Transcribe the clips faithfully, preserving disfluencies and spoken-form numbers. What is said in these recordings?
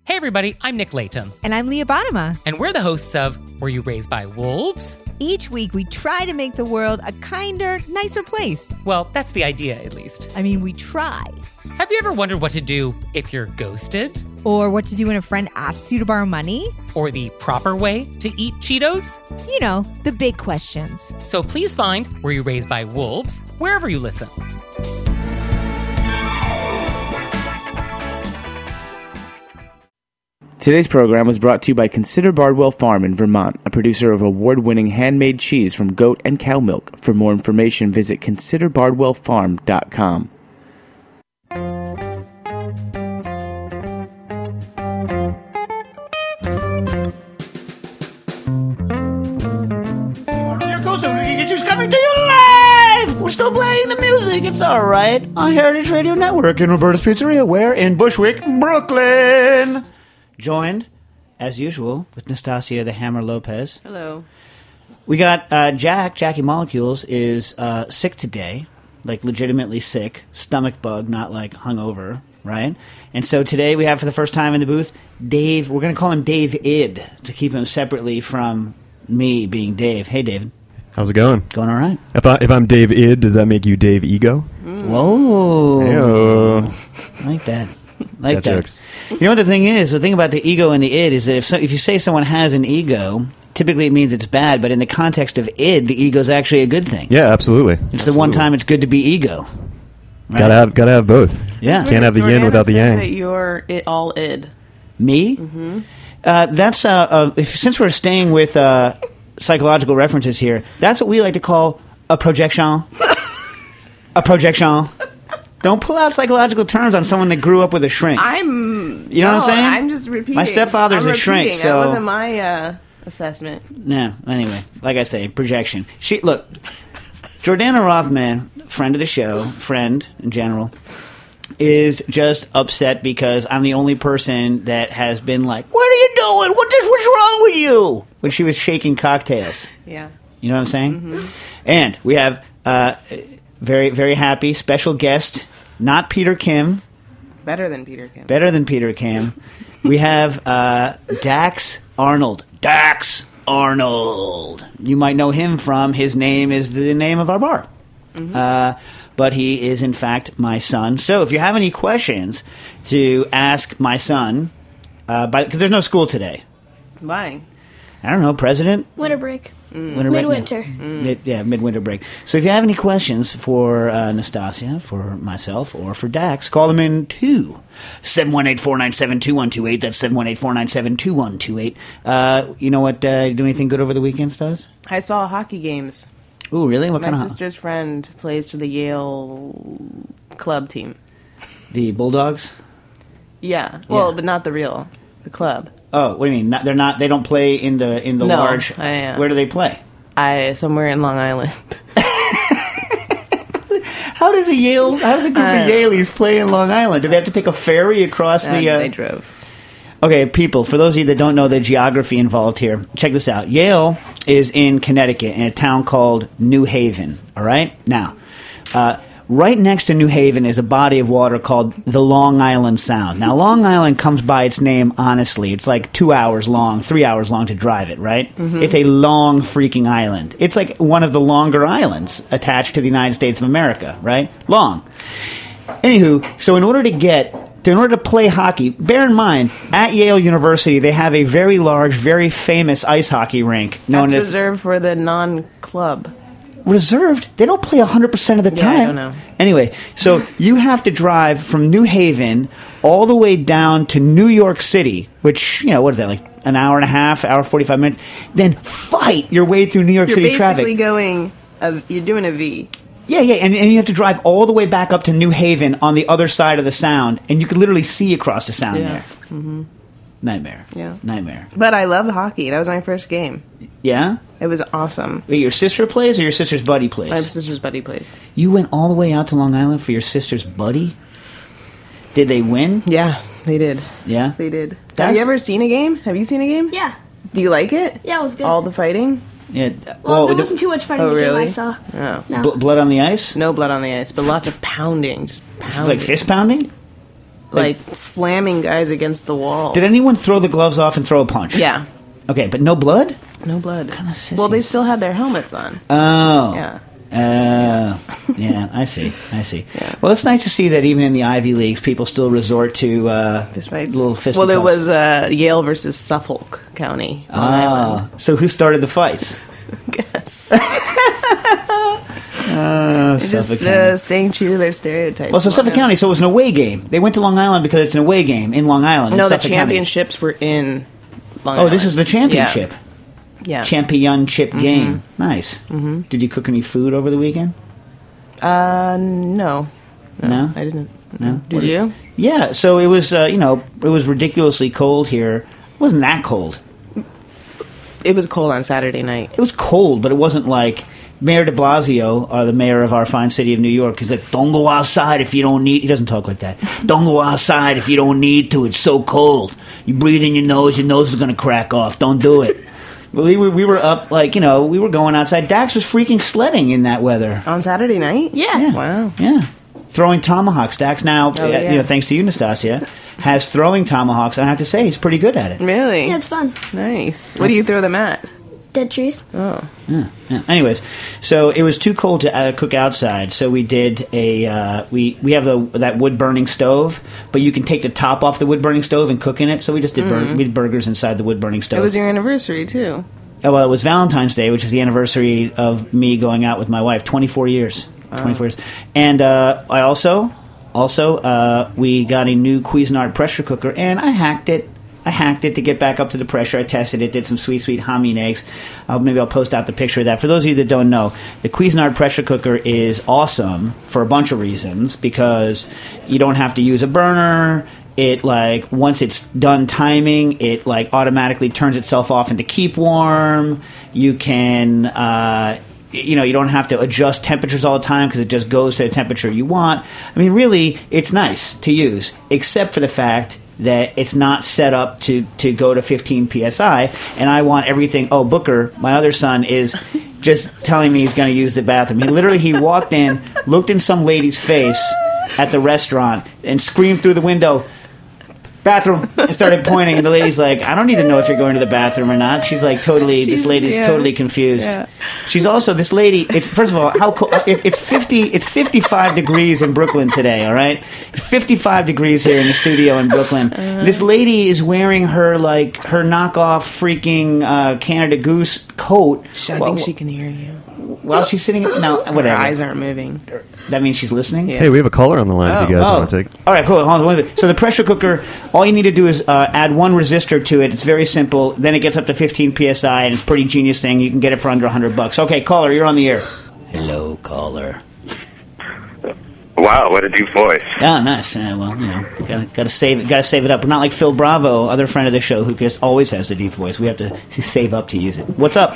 Hey everybody, I'm Nick Layton. And I'm Leah Bottima. And we're the hosts of Were You Raised by Wolves? Each week we try to make the world a kinder, nicer place. Well, that's the idea, at least. I mean, we try. Have you ever wondered what to do if you're ghosted? Or what to do when a friend asks you to borrow money? Or the proper way to eat Cheetos? You know, the big questions. So please find Were You Raised by Wolves wherever you listen. Today's program was brought to you by Consider Bardwell Farm in Vermont, a producer of award-winning handmade cheese from goat and cow milk. For more information, visit consider bardwell farm dot com. Here goes the Pikachu's coming to you live! We're still playing the music, it's alright. On Heritage Radio Network in Roberta's Pizzeria, where in Bushwick, Brooklyn. Joined, as usual, with Nastasia the Hammer Lopez. Hello. We got uh, Jack, Jackie Molecules, is uh, sick today, like legitimately sick, stomach bug, not like hungover, right? And so today we have for the first time in the booth, Dave, we're going to call him Dave Id, to keep him separately from me being Dave. Hey, David. How's it going? Going all right. If, I, if I'm Dave Id, does that make you Dave Ego? Mm. Whoa. Hey-o. I like that. Like that, that. Jokes. You know what the thing is? The thing about the ego and the id is that if so, if you say someone has an ego, typically it means it's bad, but in the context of id, the ego is actually a good thing. Yeah, absolutely. It's absolutely. the one time it's good to be ego. Right? Gotta have, gotta have both. Yeah. Can't have the yin without the yang. That you're it, all id. Me? Mm-hmm. Uh, that's uh, uh, if, since we're staying with uh, psychological references here. That's what we like to call a projection. A projection. Don't pull out psychological terms on someone that grew up with a shrink. I'm. You know no, what I'm saying? I'm just repeating. My stepfather's I'm a shrink, repeating. so That wasn't my uh, assessment. No. Anyway, like I say, projection. She look. Jordana Rothman, friend of the show, friend in general, is just upset because I'm the only person that has been like, "What are you doing? What is what's wrong with you?" When she was shaking cocktails. Yeah. You know what I'm saying? Mm-hmm. And we have uh, very very happy special guest, not Peter Kim. Better than Peter Kim. Better than Peter Kim. We have uh, Dax Arnold. Dax Arnold. You might know him from his name is the name of our bar. Mm-hmm. Uh, but he is, in fact, my son. So if you have any questions to ask my son, because uh, there's no school today. Why? I don't know, President? Winter break. Mm. Winter break? Midwinter. Mm. Mid, yeah, midwinter break. So if you have any questions for uh, Nastasia, for myself, or for Dax, call them in to seven one eight, four nine seven, two one two eight. That's seven one eight, four nine seven, two one two eight. Uh, you know what? Uh, do anything good over the weekend, Stas? I saw hockey games. Ooh, really? What My kind of? sister's friend plays for the Yale club team. The Bulldogs? Yeah. Well, Yeah. but not the real. The club. Oh, what do you mean? Not, they're not. They don't play in the in the No, large. I, uh, where do they play? I somewhere in Long Island. How does a Yale? How does a group Uh, of Yaleys play in Long Island? Do they have to take a ferry across And the? Uh, they drove. Okay, people, for those of you that don't know the geography involved here, check this out. Yale is in Connecticut in a town called New Haven, all right? Now, uh, right next to New Haven is a body of water called the Long Island Sound. Now, Long Island comes by its name honestly. It's like two hours long, three hours long to drive it, right? Mm-hmm. It's a long freaking island. It's like one of the longer islands attached to the United States of America, right? Long. Anywho, so in order to get... In order to play hockey, bear in mind, at Yale University, they have a very large, very famous ice hockey rink known That's as... reserved for the non-club. Reserved? They don't play one hundred percent of the Yeah, time. I don't know. Anyway, so you have to drive from New Haven all the way down to New York City, which, you know, what is that, like an hour and a half, hour, forty-five minutes, then fight your way through New York You're City basically traffic. going... A, you're doing a V. Yeah, yeah, and, and you have to drive all the way back up to New Haven on the other side of the Sound, and you can literally see across the Sound Yeah. there. Mm-hmm. Nightmare. Yeah. Nightmare. But I loved hockey. That was my first game. Yeah? It was awesome. Wait, your sister plays or your sister's buddy plays? My sister's buddy plays. You went all the way out to Long Island for your sister's buddy? Did they win? Yeah, they did. Yeah? They did. That's- Have you ever seen a game? Have you seen a game? Yeah. Do you like it? Yeah, it was good. All the fighting? Yeah. well, there the- wasn't too much fighting Oh, in the game really? I saw. No. No. bl- blood on the ice? No blood on the ice, but lots of pounding. Just pounding. Like fist pounding? like slamming guys against the wall. Did anyone throw the gloves off and throw a punch? Yeah. Okay, but no blood? No blood. Kinda sissies. Well, they still had their helmets on. Oh. Yeah. Uh, yeah, I see. I see. Yeah. Well, it's nice to see that even in the Ivy Leagues, people still resort to uh, Fist fights. little fisticuffs. Well, it was uh, Yale versus Suffolk County, Long Island. Ah, so who started the fights? Guess. Uh, Just Suffolk uh, County. staying true to their stereotypes. Well, so Suffolk County, so it was an away game. They went to Long Island because it's an away game in Long Island. in No, the Suffolk County. championships were in Long Oh, Island. this is the championship. Yeah. Championship game. Nice. Mm-hmm. Did you cook any food over the weekend? Uh, no. No, No? I didn't. No? Did you? Yeah, so it was, uh, you know, it was ridiculously cold here. It wasn't that cold. It was cold on Saturday night. It was cold, but it wasn't like Mayor de Blasio, uh, the mayor of our fine city of New York, he's like, don't go outside if you don't need... He doesn't talk like that. Don't go outside if you don't need to. It's so cold. You breathe in your nose, your nose is going to crack off. Don't do it. Well, we were, we were up, like, you know, we were going outside. Dax was freaking sledding in that weather. On Saturday night? Yeah. Yeah. Wow. Yeah. Throwing tomahawks. Dax now, Oh, uh, yeah. you know, thanks to you, Nastasia, has throwing tomahawks, and I have to say, he's pretty good at it. Really? Yeah, it's fun. Nice. What do you throw them at? Dead trees. Oh. Yeah, yeah. Anyways, so it was too cold to uh, cook outside, so we did a uh, we we have the that wood burning stove, but you can take the top off the wood burning stove and cook in it. So we just did bur- we did burgers inside the wood burning stove. It was your anniversary, too. Oh, well, it was Valentine's Day, which is the anniversary of me going out with my wife. Twenty-four years, twenty-four years, and uh, I also also uh, we got a new Cuisinart pressure cooker, and I hacked it. I hacked it to get back up to the pressure. I tested it, did some sweet, sweet hameen eggs. Uh, maybe I'll post out the picture of that. For those of you that don't know, the Cuisinart pressure cooker is awesome for a bunch of reasons because you don't have to use a burner. It, like, once it's done timing, it, like, automatically turns itself off into keep warm. You can... Uh, you know, you don't have to adjust temperatures all the time because it just goes to the temperature you want. I mean, really, it's nice to use, except for the fact that it's not set up to, to go to fifteen P S I, and I want everything... Oh, Booker, my other son, is just telling me he's going to use the bathroom. He literally, he walked in, looked in some lady's face at the restaurant, and screamed through the window, bathroom, and started pointing, and the lady's like, I don't need to know if you're going to the bathroom or not. She's like, totally, this She's- lady's yeah. totally confused. Yeah. She's also, this lady, it's first of all, how cold, it, it's fifty, it's fifty-five degrees in Brooklyn today, all right? fifty-five degrees here in the studio in Brooklyn. Uh-huh. This lady is wearing her, like, her knockoff freaking uh, Canada Goose coat. I while, think she can hear you. while she's sitting, no, Her whatever. eyes aren't moving. That means she's listening? Yeah. Hey, we have a caller on the line if you guys Oh. want to take. All right, cool. Hold on, wait a minute. So the pressure cooker, all you need to do is uh, add one resistor to it. It's very simple. Then it gets up to fifteen P S I, and it's a pretty genius thing. You can get it for under one hundred bucks. Okay, caller, you're on the air. Hello, caller. Wow, what a deep voice. Oh, nice. Yeah, well, you know, gotta, gotta save it. Gotta save it up. We're not like Phil Bravo, other friend of the show, who just always has the deep voice. We have to save up to use it. What's up?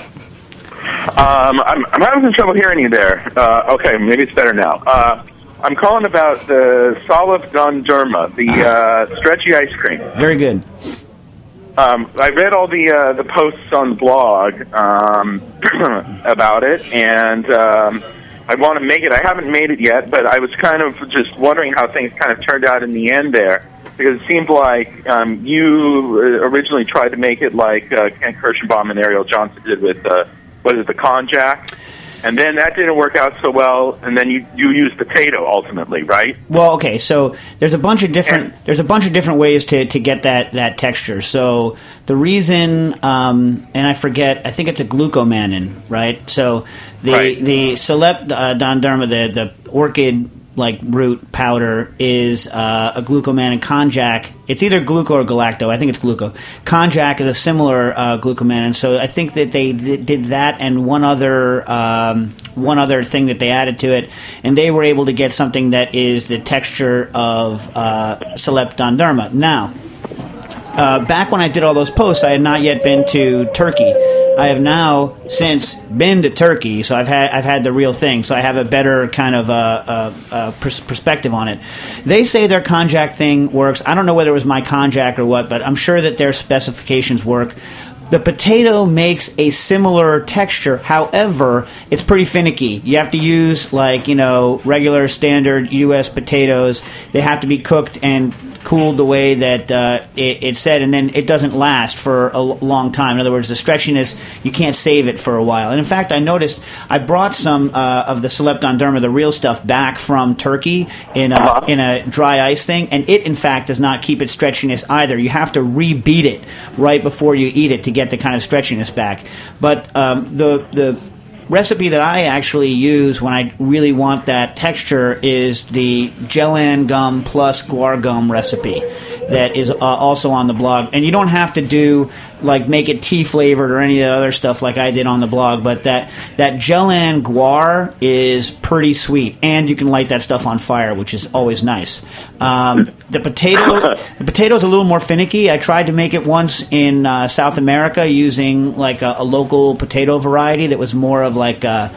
Um, I'm, I'm having some trouble hearing you there. Uh, okay, maybe it's better now. Uh, I'm calling about the Salif Donderma, the uh, stretchy ice cream. Very good. Um, I read all the uh, the posts on the blog um, about it, and um, I want to make it. I haven't made it yet, but I was kind of just wondering how things kind of turned out in the end there, because it seemed like um, you originally tried to make it like uh, Ken Kirschenbaum and Ariel Johnson did with, uh, what is it, the konjac? And then that didn't work out so well, and then you, you used potato ultimately, right? Well, okay, so there's a bunch of different there's a bunch of different ways to, to get that, that texture. So the reason, um, and I forget, I think it's a glucomannan, right? So the Right. the Salep uh, Donderma, the the orchid like root powder is uh, a glucomannan. Konjac, it's either gluco or galacto. I think it's gluco. Konjac is a similar uh, glucomannan. So I think that they th- did that and one other um, one other thing that they added to it, and they were able to get something that is the texture of uh, Salep Donderma. Now, uh, back when I did all those posts, I had not yet been to Turkey. I have now since been to Turkey, so I've had I've had the real thing. So I have a better kind of uh, uh, uh, pers- perspective on it. They say their konjac thing works. I don't know whether it was my konjac or what, but I'm sure that their specifications work. The potato makes a similar texture. However, it's pretty finicky. You have to use, like, you know, regular standard U S potatoes. They have to be cooked and cooled the way that uh, it, it said, and then it doesn't last for a l- long time. In other words, the stretchiness, you can't save it for a while. And in fact, I noticed I brought some uh, of the Selepton Derma, the real stuff, back from Turkey in a, Uh-huh. in a dry ice thing, and it, in fact, does not keep its stretchiness either. You have to re-beat it right before you eat it to get the kind of stretchiness back. But um, the the recipe that I actually use when I really want that texture is the Gellan gum plus guar gum recipe that is uh, also on the blog. And you don't have to do, like, make it tea flavored or any of the other stuff like I did on the blog, but that, that Gellan guar is pretty sweet, and you can light that stuff on fire, which is always nice. Um, the potato the potato's a little more finicky. I tried to make it once in uh, South America using, like, a, a local potato variety that was more of like a...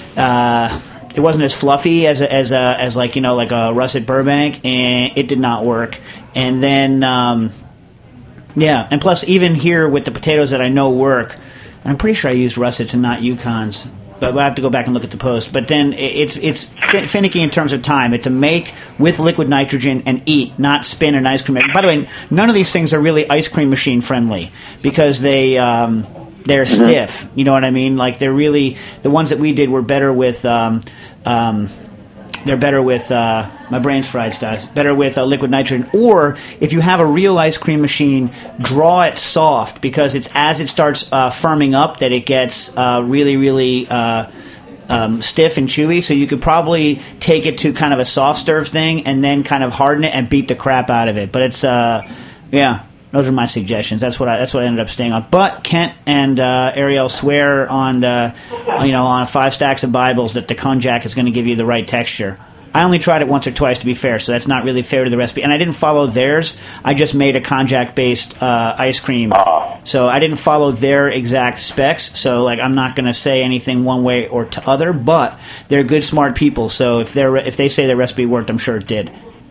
Uh, it wasn't as fluffy as a, as a, as like you know like a russet Burbank, and it did not work. And then um, yeah, and plus even here with the potatoes that I know work, and I'm pretty sure I used russets and not Yukons, but we'll have to go back and look at the post. But then it's it's fin- finicky in terms of time. It's a make with liquid nitrogen and eat, not spin an ice cream. By the way, none of these things are really ice cream machine friendly because they. Um, They're stiff, you know what I mean? Like they're really the ones that we did were better with. Um, um, they're better with uh, my brain's fried, guys. Better with uh, liquid nitrogen, or if you have a real ice cream machine, draw it soft because it's as it starts uh, firming up that it gets uh, really, really uh, um, stiff and chewy. So you could probably take it to kind of a soft serve thing and then kind of harden it and beat the crap out of it. But it's uh, yeah. Those are my suggestions. That's what I. That's what I ended up staying on. But Kent and uh, Ariel swear on, the, you know, on five stacks of Bibles that the konjac is going to give you the right texture. I only tried it once or twice to be fair, so that's not really fair to the recipe. And I didn't follow theirs. I just made a konjac-based uh, ice cream, so I didn't follow their exact specs. So, like, I'm not going to say anything one way or to other. But they're good, smart people. So if they are if they say their recipe worked, I'm sure it did.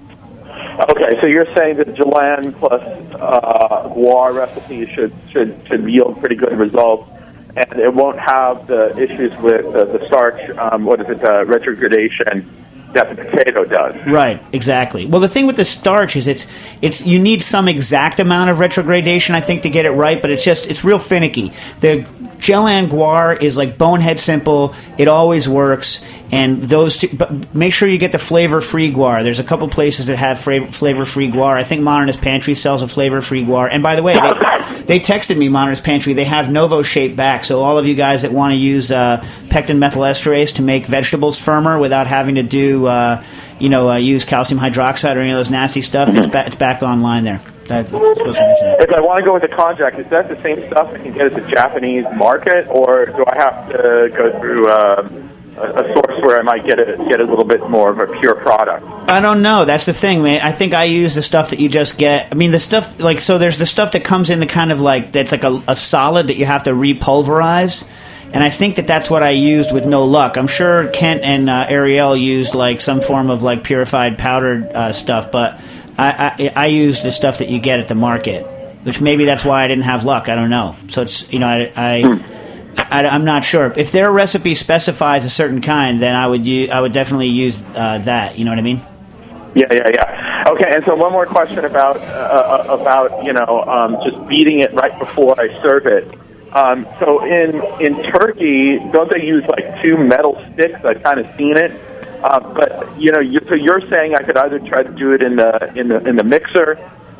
Okay, so you're saying that Gellan plus uh, guar recipe should, should should yield pretty good results, and it won't have the issues with uh, the starch, um, what is it, uh, retrogradation that the potato does. Right, exactly. Well, the thing with the starch is it's it's you need some exact amount of retrogradation, I think, to get it right, but it's just it's real finicky. The Gellan guar is like bonehead simple. It always works. And those two, but make sure you get the flavor-free guar. There's a couple places that have fra- flavor-free guar. I think Modernist Pantry sells a flavor-free guar. And by the way, they, they texted me, Modernist Pantry. They have Novo-Shape back. So all of you guys that want to use uh, pectin methylesterase to make vegetables firmer without having to do, uh, you know, uh, use calcium hydroxide or any of those nasty stuff, it's, ba- it's back online there. That's supposed to mention that. If I want to go with the konjac, is that the same stuff I can get at the Japanese market, or do I have to go through uh, a, a source where I might get a, get a little bit more of a pure product? I don't know. That's the thing, man. I think I use the stuff that you just get. I mean, the stuff, like, so there's the stuff that comes in the kind of like, that's like a, a solid that you have to repulverize. And I think that that's what I used with no luck. I'm sure Kent and uh, Ariel used like some form of like purified powdered uh, stuff, but I, I, I used the stuff that you get at the market, which maybe that's why I didn't have luck. I don't know. So it's, you know, I, I, I I'm not sure. If their recipe specifies a certain kind, then I would use, I would definitely use uh, that. You know what I mean? Yeah, yeah, yeah. Okay, and so one more question about uh, about you know um, just beating it right before I serve it. Um, so in in Turkey, don't they use like two metal sticks? I've kind of seen it, uh, but you know, you, so you're saying I could either try to do it in the in the in the mixer,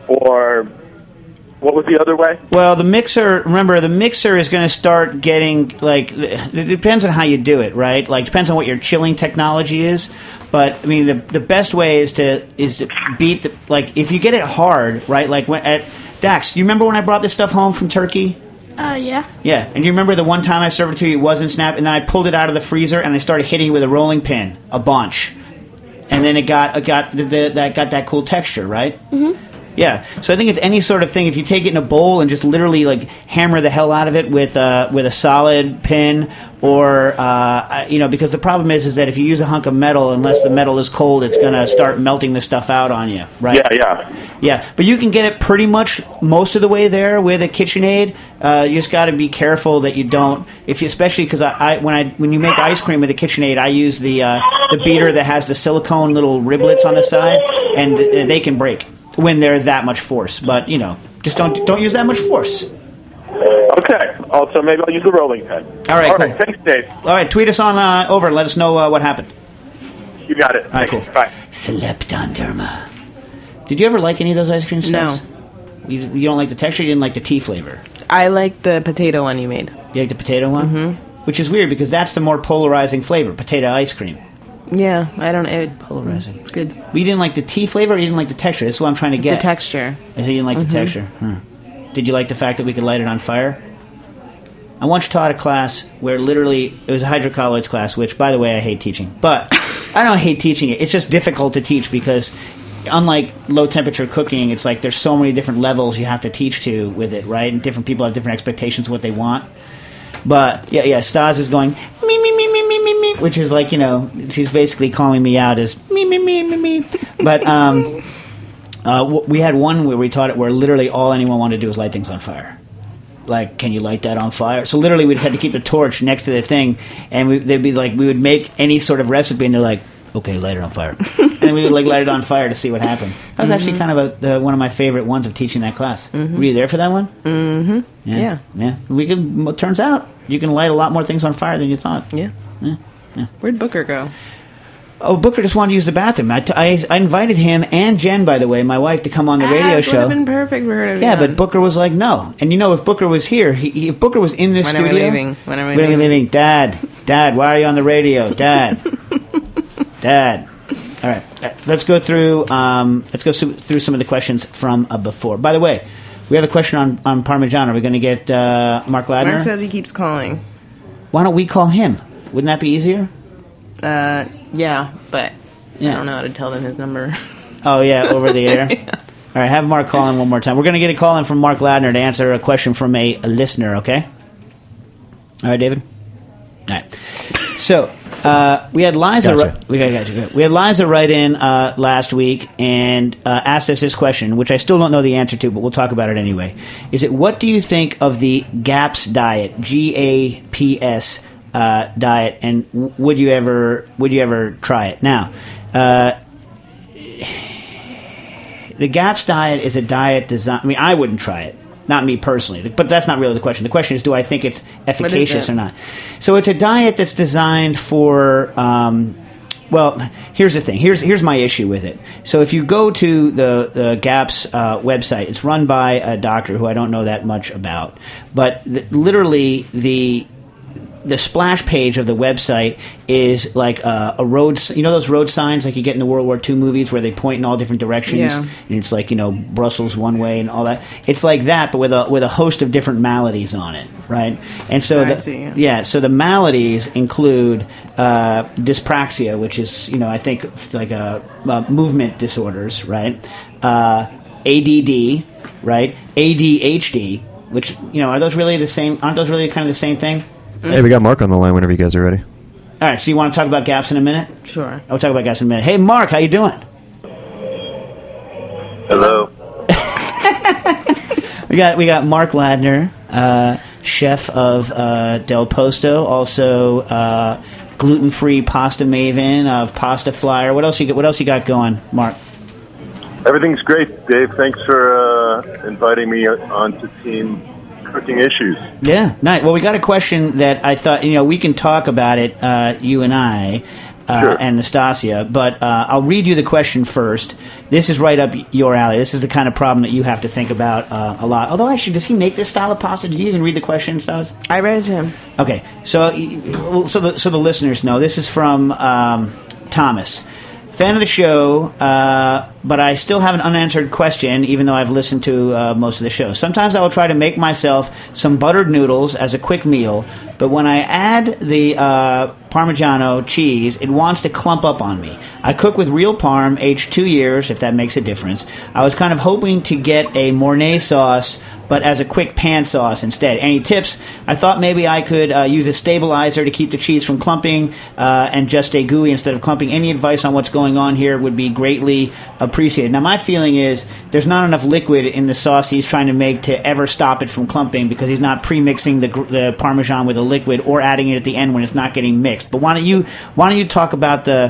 or what was the other way? Well, the mixer. Remember, the mixer is going to start getting like. It depends on how you do it, right? Like, depends on what your chilling technology is. But I mean, the the best way is to is to beat the, like if you get it hard, right? Like when at Dax, do you remember when I brought this stuff home from Turkey? Uh, yeah. Yeah, and you remember the one time I served it to you, it wasn't snap, and then I pulled it out of the freezer and I started hitting it with a rolling pin, a bunch, and then it got it got the, the, that got that cool texture, right? Mm-hmm. Yeah, so I think it's any sort of thing. If you take it in a bowl and just literally like hammer the hell out of it with uh, with a solid pin, or uh, you know, because the problem is is that if you use a hunk of metal, unless the metal is cold, it's going to start melting the stuff out on you, right? Yeah, yeah, yeah. But you can get it pretty much most of the way there with a KitchenAid. Uh, you just got to be careful that you don't, if you, especially because I, I when I when you make ice cream with a KitchenAid, I use the uh, the beater that has the silicone little riblets on the side, and uh, they can break. when they're that much force. But you know, just don't don't use that much force. Okay. Also, maybe I'll use the rolling pin. All right, All cool. right. Thanks, Dave. All right, tweet us on uh, over. Let us know uh, what happened. You got it. All right, Thanks. cool. Bye. Seleptanderma. Did you ever like any of those ice cream No. stuffs? You, you don't like the texture. You didn't like the tea flavor. I like the potato one you made. You like the potato one, mm-hmm. Which is weird because that's the more polarizing flavor, potato ice cream. Yeah, I don't. It Polarizing. good. But you didn't like the tea flavor. Or you didn't like the texture. That's what I'm trying to get. The texture. I said you didn't like Mm-hmm. the texture. Hmm. Did you like the fact that we could light it on fire? I once taught a class where literally it was a hydrocolloids class, which, by the way, I hate teaching. But I don't hate teaching it. It's just difficult to teach because, unlike low temperature cooking, it's like there's so many different levels you have to teach to with it, right? And different people have different expectations of what they want. But yeah, yeah, Stas is going me me me me me me me, which is like, you know, she's basically calling me out as me me me me me. But um, uh, w- we had one where we taught it where literally all anyone wanted to do was light things on fire. Like, can you light that on fire? So literally, we just had to keep the torch next to the thing, and we, they'd be like, we would make any sort of recipe, and they're like, okay, light it on fire, and we would like light it on fire to see what happened. That was actually kind of a, the, one of my favorite ones of teaching that class. Mm-hmm. Were you there for that one? Mm-hmm. Yeah, Yeah. yeah. We can. It turns out you can light a lot more things on fire than you thought. Yeah. Yeah. Yeah. Where'd Booker go? Oh, Booker just wanted to use the bathroom. I, t- I, I invited him and Jen, by the way, my wife, to come on the radio ah, it show. would have been perfect for her to be Yeah, on. but Booker was like, no. And you know, if Booker was here, he, he, if Booker was in this When are we studio... leaving? When are we when are we leaving? leaving? Dad, Dad, why are you on the radio? Dad, Dad. All right, uh, let's go through. Um, let's go su- through some of the questions from uh, before. By the way, we have a question on, on Parmesan. Are we going to get uh, Mark Ladner? Mark says he keeps calling. Why don't we call him? Wouldn't that be easier? Uh, yeah, but Yeah. I don't know how to tell them his number. Oh yeah, over the air. Yeah. All right, have Mark call in one more time. We're going to get a call in from Mark Ladner to answer a question from a, a listener. Okay. All right, David. All right. So uh, we had Liza. Gotcha. Ri- we got gotcha. We had Liza write in uh, last week and uh, asked us this question, which I still don't know the answer to, but we'll talk about it anyway. Is it what do you think of the GAPS diet? G A P S uh, diet, and w- would you ever would you ever try it? Now, uh, the GAPS diet is a diet designed. I mean, I wouldn't try it. Not me personally, but that's not really the question. The question is, do I think it's efficacious it? or not? So it's a diet that's designed for, um, well, here's the thing. Here's here's my issue with it. So if you go to the, the GAPS uh, website, it's run by a doctor who I don't know that much about. But the, literally the... The splash page of the website is like a, a road, you know those road signs like you get in the World War Two movies where they point in all different directions, Yeah. and it's like, you know, Brussels one way and all that. It's like that, but with a with a host of different maladies on it, right? And so, I the, see, yeah. yeah, so the maladies include uh, dyspraxia, which is, you know, I think like a, uh, movement disorders, right? Uh, A D D, right? A D H D, which, you know, are those really the same? Aren't those really kind of the same thing? Hey, we got Mark on the line whenever you guys are ready. All right, so you want to talk about GAPS in a minute? Sure. I'll talk about GAPS in a minute. Hey, Mark, how you doing? Hello. We got we got Mark Ladner, uh, chef of uh, Del Posto, also uh, gluten-free pasta maven of Pasta Flyer. What else you got, what else you got going, Mark? Everything's great, Dave. Thanks for uh, inviting me onto Team Cooking Issues. Yeah, nice. Well, we got a question that I thought, you know, we can talk about it, uh, you and I, uh, Sure. and Nastasia, but uh, I'll read you the question first. This is right up your alley. This is the kind of problem that you have to think about uh, a lot. Although, actually, does he make this style of pasta? Did you even read the question, Stas? I read it to him. Okay, so well, so the so the listeners know this is from um, Thomas, fan of the show, uh, but I still have an unanswered question, even though I've listened to uh, most of the show. Sometimes I will try to make myself some buttered noodles as a quick meal, but when I add the uh, Parmigiano cheese, it wants to clump up on me. I cook with real Parm, aged two years, if that makes a difference. I was kind of hoping to get a Mornay sauce, but as a quick pan sauce instead. Any tips? I thought maybe I could uh, use a stabilizer to keep the cheese from clumping uh, and just stay gooey instead of clumping. Any advice on what's going on here would be greatly appreciated. Now, my feeling is there's not enough liquid in the sauce he's trying to make to ever stop it from clumping because he's not pre-mixing the, the Parmesan with a liquid or adding it at the end when it's not getting mixed. But why don't you why don't you talk about the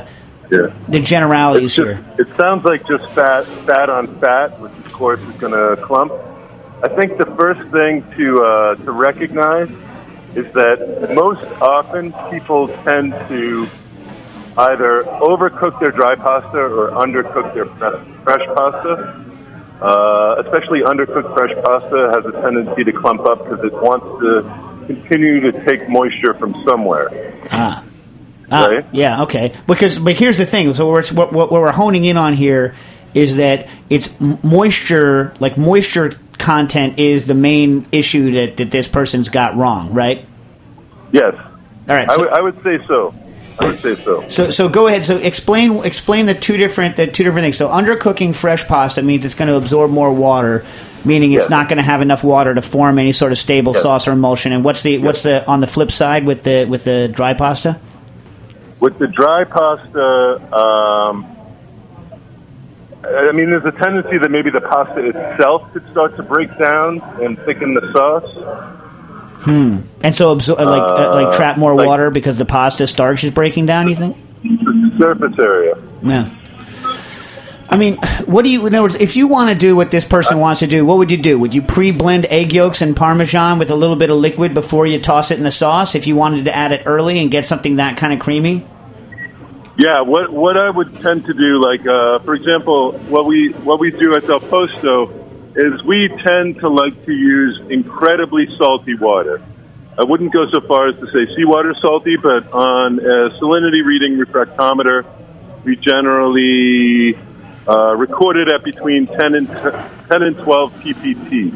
Yeah. the generalities It's just- here. It sounds like just fat, fat on fat, which of course is going to clump. I think the first thing to uh, to recognize is that most often people tend to either overcook their dry pasta or undercook their fre- fresh pasta. Uh, especially undercooked fresh pasta has a tendency to clump up because it wants to continue to take moisture from somewhere. Ah. Ah, Right? yeah, okay. Because, but here's the thing. So what, what, what we're honing in on here is that it's m- moisture, like moisture content is the main issue that, that this person's got wrong, right? Yes. All right. I So, would- I would say so. I would say so. so, so go ahead. So explain explain the two different the two different things. So undercooking fresh pasta means it's going to absorb more water, meaning it's Yes. not going to have enough water to form any sort of stable Yes. sauce or emulsion. And what's the what's the on the flip side with the with the dry pasta? With the dry pasta, um, I mean, there's a tendency that maybe the pasta itself could start to break down and thicken the sauce. And so absor- like uh, like trap more like- water because the pasta starch is breaking down. You think? The surface area. Yeah. I mean, what do you? In other words, if you want to do what this person wants to do, what would you do? Would you pre-blend egg yolks and Parmesan with a little bit of liquid before you toss it in the sauce? If you wanted to add it early and get something that kind of creamy. Yeah, what what I would tend to do, like uh, for example, what we what we do at Del Posto is we tend to like to use incredibly salty water. I wouldn't go so far as to say seawater salty, but on a salinity reading refractometer, we generally uh, record it at between ten and ten and twelve p p t.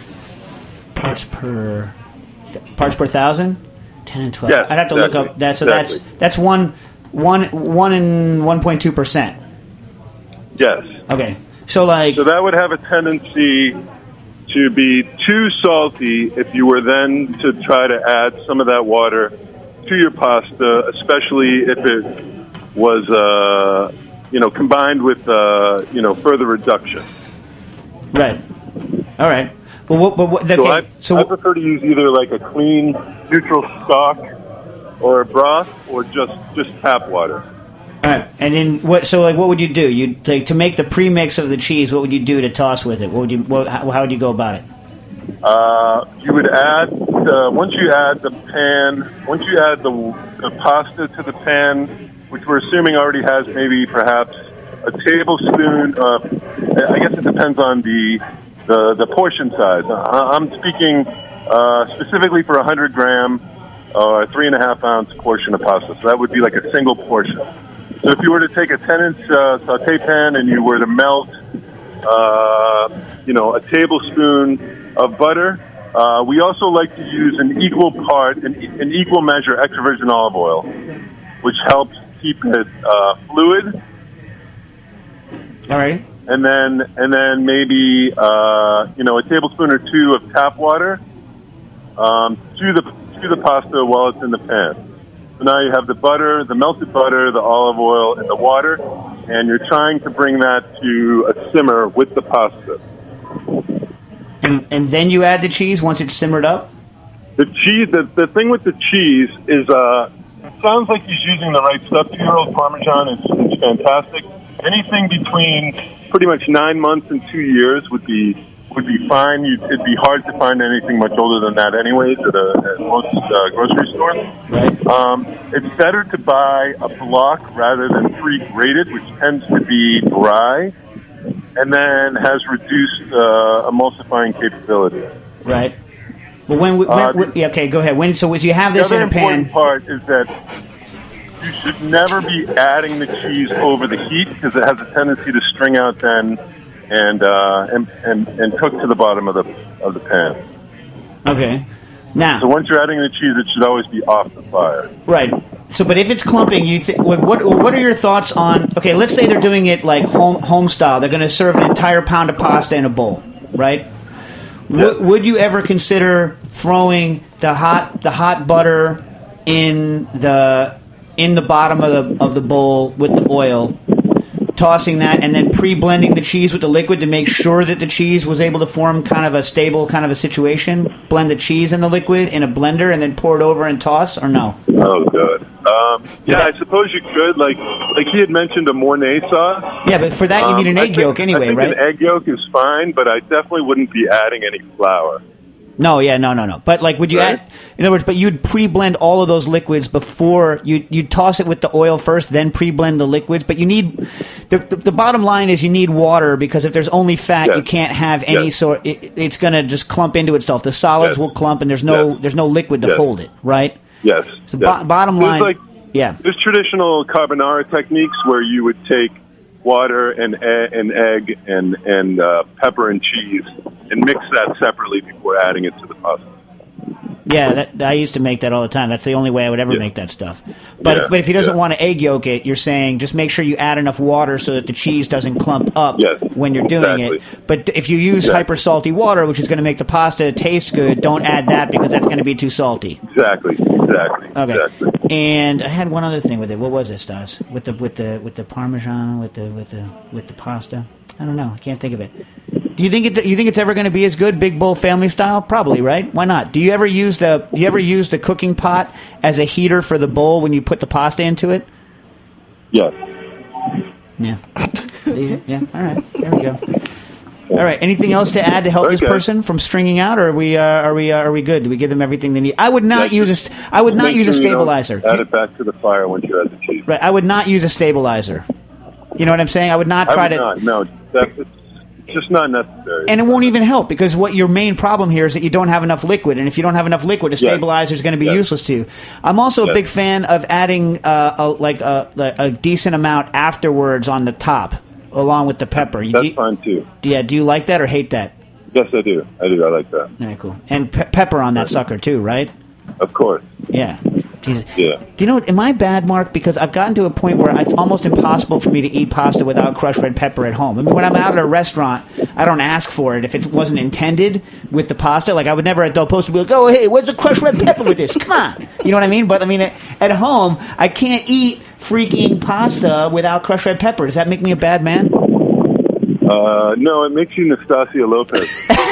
Parts per th- parts per thousand, ten and twelve. Yes, I'd have to look exactly, up that. So exactly. that's that's one one one and one point two percent. Yes. Okay, so like So that would have a tendency to be too salty if you were then to try to add some of that water to your pasta, especially if it was, uh, you know, combined with, uh, you know, further reduction. right. All right. Well, what, but what, okay. So, I, so I prefer to use either like a clean, neutral stock or a broth or just, just tap water. all right, and then what? So, like, what would you do? You like to make the premix of the cheese. What would you do to toss with it? What would you? What, how, how would you go about it? Uh, you would add, uh, once you add the pan, once you add the, the pasta to the pan, which we're assuming already has maybe perhaps a tablespoon, uh, I guess it depends on the, the, the portion size. I, I'm speaking uh, specifically for a one hundred gram or three and a half ounce portion of pasta. So that would be like a single portion. So if you were to take a ten inch uh, saute pan and you were to melt, uh, you know, a tablespoon of butter, uh, we also like to use an equal part, an, an equal measure extra virgin olive oil, which helps keep it uh, fluid. All right. And then, and then maybe uh, you know, a tablespoon or two of tap water um, to the to the pasta while it's in the pan. So now you have the butter, the melted butter, the olive oil, and the water, and you're trying to bring that to a simmer with the pasta. And and then you add the cheese once it's simmered up. The cheese, the, the thing with the cheese is, uh, it sounds like he's using the right stuff. Two-year-old Parmesan is, is fantastic. Anything between pretty much nine months and two years would be would be fine. You'd, it'd be hard to find anything much older than that, anyways, at, a, at most uh, grocery stores. Right. Um, it's better to buy a block rather than pre-grated, which tends to be dry, and then has reduced uh, emulsifying capability. Right. Well, when, when, Uh, when yeah, okay, go ahead. When so as you have The this other in a pan. important part is that you should never be adding the cheese over the heat because it has a tendency to string out then and uh, and, and and cook to the bottom of the of the pan. Okay. Now. So once you're adding the cheese, it should always be off the fire. Right. So, but if it's clumping, you think what? What are your thoughts on? Okay, let's say they're doing it like home home style. They're going to serve an entire pound of pasta in a bowl, right? Yeah. Would, would you ever consider throwing the hot the hot butter in the in the bottom of the of the bowl with the oil, tossing that, and then pre-blending the cheese with the liquid to make sure that the cheese was able to form kind of a stable kind of a situation? Blend the cheese in the liquid in a blender and then pour it over and toss, or no? Oh, God. Um, yeah, I suppose you could. Like, like he had mentioned a Mornay sauce. Yeah, but for that you need an Um, I egg think- yolk anyway, I think right? An egg yolk is fine, but I definitely wouldn't be adding any flour. No, yeah, no, no, no. But like, would you Right. add? In other words, but you'd pre-blend all of those liquids before you you toss it with the oil first, then pre-blend the liquids. But you need the, the the bottom line is you need water because if there's only fat, Yes. you can't have any Yes. sort. It, it's going to just clump into itself. The solids Yes. will clump, and there's no Yes. there's no liquid to Yes. hold it. Right. Yes. So yes. bo- bottom There's line, like, yeah. There's traditional carbonara techniques where you would take water and e- and egg and and uh, pepper and cheese and mix that separately before adding it to the pasta. Yeah, that, I used to make that all the time. That's the only way I would ever Yeah. make that stuff. But Yeah, if, but if he doesn't yeah. want to egg yolk it, you're saying just make sure you add enough water so that the cheese doesn't clump up Yes, when you're doing exactly. it. But if you use Exactly. hyper salty water, which is going to make the pasta taste good, don't add that because that's going to be too salty. Exactly. Exactly. Okay. Exactly. And I had one other thing with it. What was it, Stas? With the with the with the parmesan, with the with the with the pasta. I don't know. I can't think of it. Do you think it? You think it's ever going to be as good, big bowl family style? Probably, right? Why not? Do you ever use the? Do you ever use the cooking pot as a heater for the bowl when you put the pasta into it? Yes. Yeah. Yeah. All right. There we go. All right. Anything else to add to help this Okay. person from stringing out, or are we? Uh, are we? Uh, are we good? Do we give them everything they need? I would not Yeah, use a. just st- I would not Make use a sure you don't stabilizer. Add it back to the fire once you add the cheese. Right. I would not use a stabilizer. You know what I'm saying? I would not I try would to. not. No, that's it's just not necessary. And it won't even help because what your main problem here is that you don't have enough liquid, and if you don't have enough liquid, a Yes. stabilizer is going to be Yes. useless to you. I'm also a Yes. big fan of adding uh, a, like a, a decent amount afterwards on the top, along with the pepper. You, That's do, fine too. yeah, do you like that or hate that? Yes, I do. I do. I like that. Very cool. And pe- pepper on that sucker too, right? Of course. Yeah. Jesus. Yeah. Do you know? Am I bad, Mark? Because I've gotten to a point where it's almost impossible for me to eat pasta without crushed red pepper at home. I mean, when I'm out at a restaurant, I don't ask for it if it wasn't intended with the pasta. Like I would never at Del Posto be like, "Oh, hey, where's the crushed red pepper with this? Come on," you know what I mean? But I mean, at, at home, I can't eat freaking pasta without crushed red pepper. Does that make me a bad man? Uh, no, it makes you Nastasia Lopez.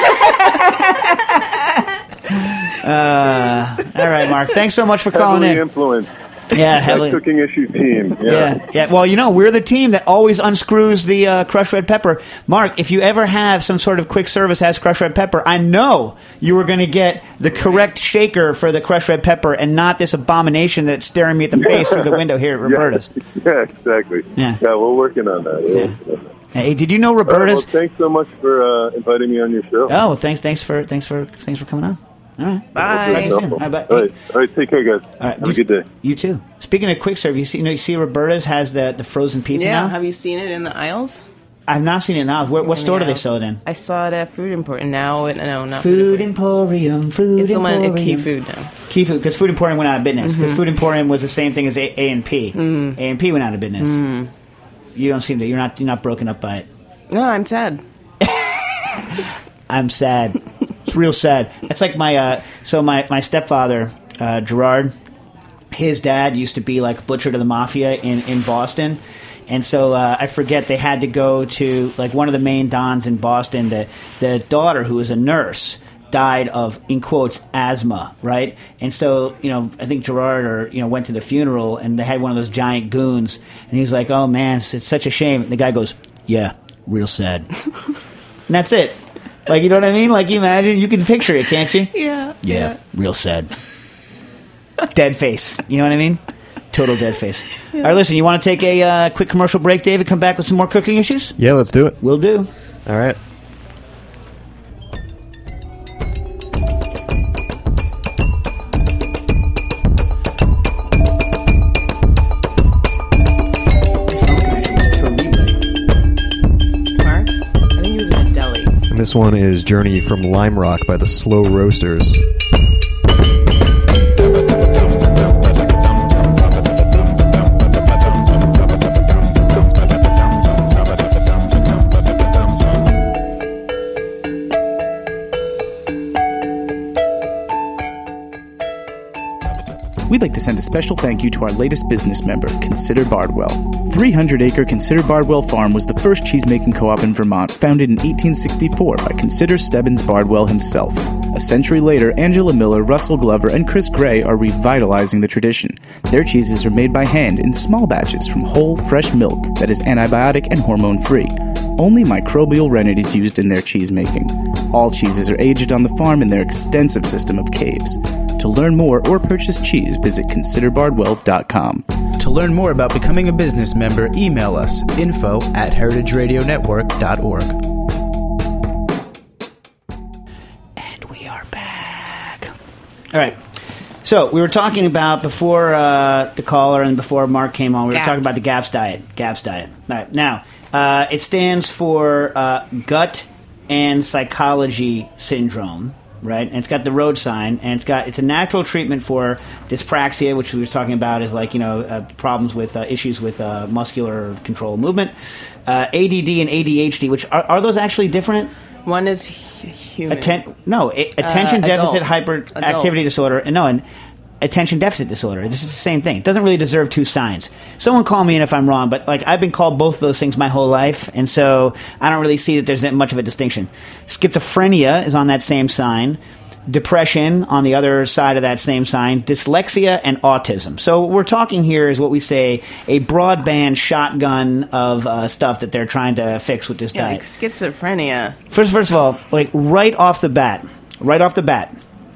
Uh, all right, Mark. Thanks so much for calling Heavily in. influenced. Yeah, That heavily. cooking issue team. Yeah. Yeah, yeah. Well, you know, we're the team that always unscrews the uh, crushed red pepper. Mark, if you ever have some sort of quick service has crushed red pepper, I know you are going to get the correct shaker for the crushed red pepper and not this abomination that's staring me at the face through the window here at Roberta's. Yeah, yeah exactly. Yeah. Yeah, we're working on that. We're Yeah. working on that. Hey, did you know All right, well, Roberta's? thanks so much for uh, inviting me on your show. Oh, well, thanks, thanks for, thanks for, thanks for coming on. All right, Bye. Talk to you soon. All right, bye. All right. All right, take care, guys. All right, Have a just- good day. You too. Speaking of quick serve, you see, you know, you see Roberta's has the, the frozen pizza Yeah, now. have you seen it in the aisles? I've not seen it now. Where, what In store the do they aisles. sell it in? I saw it at Food Emporium. Now, it, no, not Food Food Emporium. Emporium. Food It's the one Emporium. at Key Food now. Key Food, because Food Emporium went out of business. Mm-hmm. Because Food Emporium was the same thing as A and P. A and P went out of business. You don't seem to. You're not. You're not broken up by it. No, I'm sad. I'm sad. It's real sad. It's like my. Uh, so my my stepfather, uh, Gerard, his dad used to be like butcher to the mafia in in Boston. And so uh, I forget they had to go to like one of the main dons in Boston. The the daughter, who was a nurse, died of, in quotes, asthma, right? And so, you know, I think Gerard or, you know, went to the funeral and they had one of those giant goons. And he's like, oh, man, it's, it's such a shame. And the guy goes, yeah, real sad. And that's it. Like, you know what I mean? Like, you imagine, you can picture it, can't you? Yeah. Yeah, real sad. Dead face. You know what I mean? Total dead face. All right, listen, you want to take a uh, quick commercial break, David? Come back with some more cooking issues? Yeah, let's do it. Will do. All right. Marks? I think he was in a deli. And this one is Journey from Lime Rock by the Slow Roasters. We'd like to send a special thank you to our latest business member, Consider Bardwell. three hundred acre Consider Bardwell Farm was the first cheesemaking co-op in Vermont, founded in eighteen sixty-four by Consider Stebbins Bardwell himself. A century later, Angela Miller, Russell Glover, and Chris Gray are revitalizing the tradition. Their cheeses are made by hand in small batches from whole, fresh milk that is antibiotic and hormone-free. Only microbial rennet is used in their cheese making. All cheeses are aged on the farm in their extensive system of caves. To learn more or purchase cheese, visit consider bardwell dot com. To learn more about becoming a business member, email us info at heritage radio network dot org. And we are back. All right. So we were talking about before uh, the caller and before Mark came on, we were GAPS. talking about the GAPS diet. GAPS diet. All right. Now, uh, it stands for uh, gut and psychology syndrome. Right, and it's got the road sign, and it's got it's a natural treatment for dyspraxia, which we were talking about is like you know uh, problems with uh, issues with uh, muscular control movement, uh, A D D and A D H D, which are, are those actually different? One is hu- human. Atten- no, a- attention Uh, deficit adult. hyperactivity Adult. disorder, and no, and attention deficit disorder. This is the same thing. It doesn't really deserve two signs. Someone call me in if I'm wrong, but like I've been called both of those things my whole life, and so I don't really see that there's that much of a distinction. Schizophrenia is on that same sign. Depression on the other side of that same sign. Dyslexia and autism. So what we're talking here is what we say a broadband shotgun of uh, stuff that they're trying to fix with this Yeah, diet. like schizophrenia. First, first of all, like right off the bat, right off the bat.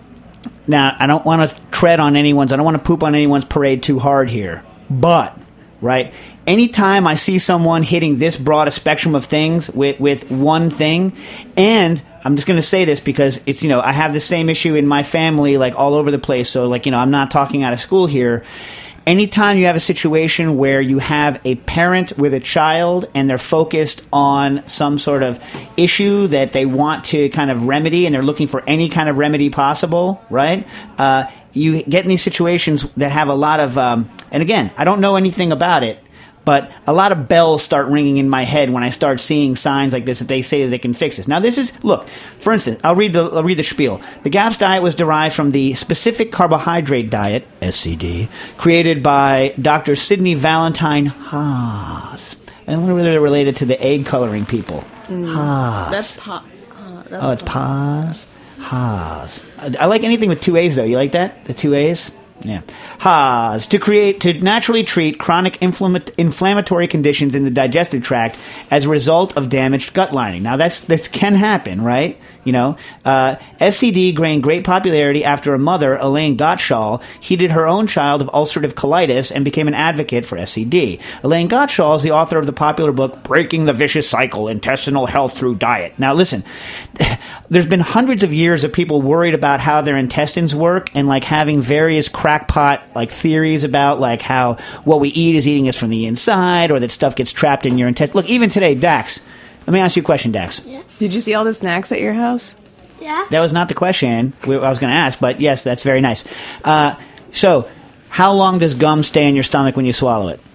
Now, I don't want to tread on anyone's, I don't want to poop on anyone's parade too hard here, but, right, anytime I see someone hitting this broad a spectrum of things with, with one thing, and I'm just going to say this because it's, you know, I have the same issue in my family, like all over the place, so, like, you know, I'm not talking out of school here. Anytime you have a situation where you have a parent with a child and they're focused on some sort of issue that they want to kind of remedy and they're looking for any kind of remedy possible, right? Uh, you get in these situations that have a lot of, um, and again, I don't know anything about it, but a lot of bells start ringing in my head when I start seeing signs like this that they say that they can fix this. Now, this is, look, for instance, I'll read the I'll read the spiel. The GAPS diet was derived from the specific carbohydrate diet, S C D, created by Doctor Sidney Valentine Haas. I wonder whether they're related to the egg coloring people. Haas. That's pa- uh, that's Oh, it's Paz. Haas. I, I like anything with two A's, though. You like that? The two A's? Yeah. Haas. To create, to naturally treat chronic inflama- inflammatory conditions in the digestive tract as a result of damaged gut lining. Now, that's this can happen, right? You know, uh, S C D gained great popularity after a mother, Elaine Gottschall, heeded her own child of ulcerative colitis and became an advocate for S C D. Elaine Gottschall is the author of the popular book, Breaking the Vicious Cycle, Intestinal Health Through Diet. Now, listen, there's been hundreds of years of people worried about how their intestines work and, like, having various crackpot, like, theories about, like, how what we eat is eating us from the inside or that stuff gets trapped in your intestines. Look, even today, Dax, let me ask you a question, Dax. Yeah. Did you see all the snacks at your house? Yeah. That was not the question we- I was going to ask, but yes, that's very nice. Uh, so, how long does gum stay in your stomach when you swallow it?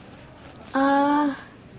Uh.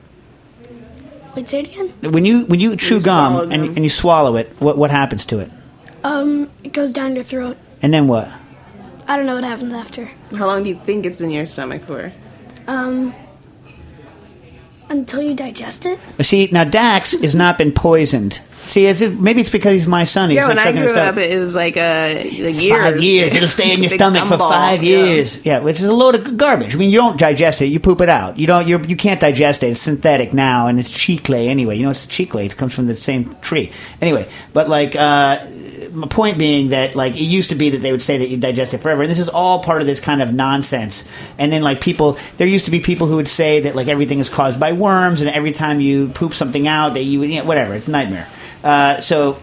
Wait, say it again. When you when you chew you gum swallow and, gum. and you swallow it, what what happens to it? Um, it goes down your throat. And then what? I don't know what happens after. How long do you think it's in your stomach for? Um, until you digest it. See, now Dax has not been poisoned. See, it's, maybe it's because he's my son. He's Yeah, like when I sucking his grew stomach. up, it was like uh, like years. Five years. It'll stay in your Big stomach for gumball, five yeah. years. Yeah, which is a load of garbage. I mean, you don't digest it; you poop it out. You don't. You're, you can't digest it. It's synthetic now, and it's chicle anyway. You know, it's chicle. It comes from the same tree. Anyway, but like uh, my point being that like it used to be that they would say that you digest it forever, and this is all part of this kind of nonsense. And then like people, there used to be people who would say that like everything is caused by worms, and every time you poop something out, that you, you know, whatever. It's a nightmare. Uh, so.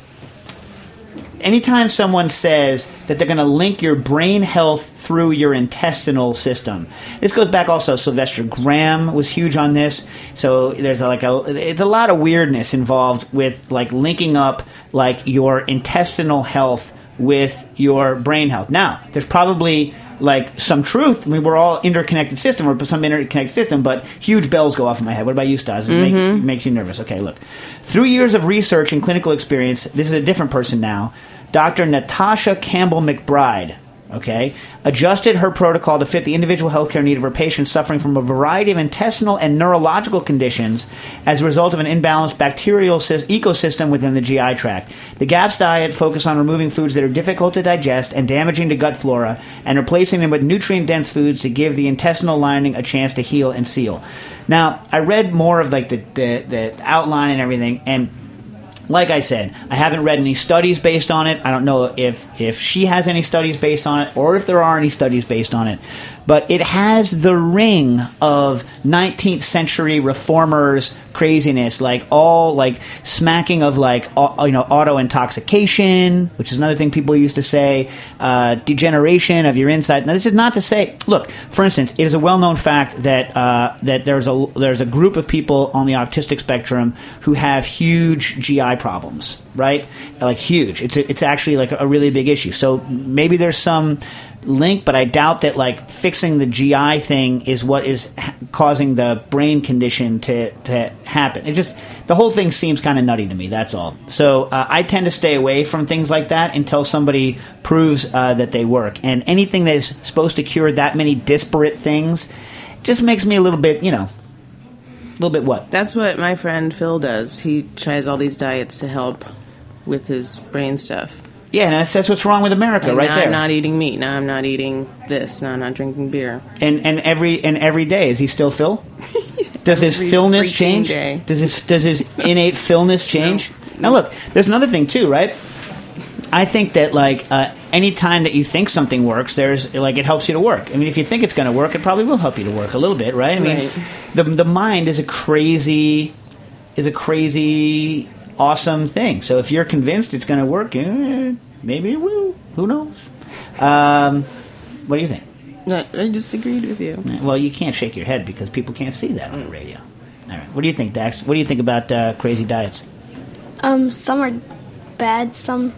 Anytime someone says that they're going to link your brain health through your intestinal system, this goes back also. Sylvester Graham was huge on this. So there's a, like a it's a lot of weirdness involved with like linking up like your intestinal health with your brain health. Now, there's probably like some truth. I mean, we're all interconnected system or some interconnected system, but huge bells go off in my head. What about you, Stas? It, make, it makes you nervous. Okay, look. Through years of research and clinical experience, this is a different person now, Doctor Natasha Campbell McBride. okay, adjusted her protocol to fit the individual healthcare need of her patients suffering from a variety of intestinal and neurological conditions as a result of an imbalanced bacterial sys- ecosystem within the G I tract. The GAPS diet focused on removing foods that are difficult to digest and damaging to gut flora and replacing them with nutrient-dense foods to give the intestinal lining a chance to heal and seal. Now, I read more of like the, the, the outline and everything, and like I said, I haven't read any studies based on it. I don't know if, if she has any studies based on it or if there are any studies based on it. But it has the ring of nineteenth century reformers craziness, like all like smacking of like au- you know auto intoxication, which is another thing people used to say, uh, degeneration of your inside. Now, this is not to say. Look, for instance, it is a well-known fact that uh, that there's a there's a group of people on the autistic spectrum who have huge G I problems, right? Like huge. It's a, it's actually like a really big issue. So maybe there's some link, but I doubt that like fixing the G I thing is what is ha- causing the brain condition to, to happen. It just, the whole thing seems kind of nutty to me, that's all. So uh, I tend to stay away from things like that until somebody proves uh, that they work. And anything that is supposed to cure that many disparate things just makes me a little bit, you know, a little bit what? That's what my friend Phil does. He tries all these diets to help with his brain stuff. Yeah, and that's, that's what's wrong with America, And right now there. I'm not eating meat. Now I'm not eating this. Now I'm not drinking beer. And and every and every day, is he still Phil? Does his Every Philness freaking change? day. Does his does his innate Philness change? Now look, there's another thing too, right? I think that like uh, any time that you think something works, there's like it helps you to work. I mean, if you think it's going to work, it probably will help you to work a little bit, right? I mean, Right. the the mind is a crazy is a crazy awesome thing. So if you're convinced it's going to work, eh, maybe it will. Who knows? Um, what do you think? No, I just agreed with you. Well, you can't shake your head because people can't see that on the radio. All right. What do you think, Dax? What do you think about uh, crazy diets? Um, some are bad, some